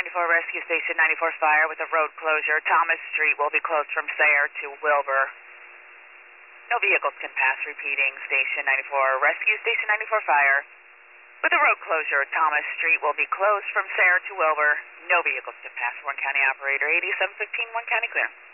94 Rescue Station 94 Fire with a road closure. Thomas Street will be closed from Sayre to Wilbur. No vehicles can pass. Repeating, Station 94 Rescue Station 94 Fire with a road closure. Thomas Street will be closed from Sayre to Wilbur. No vehicles can pass. One County operator, 8715, One County clear.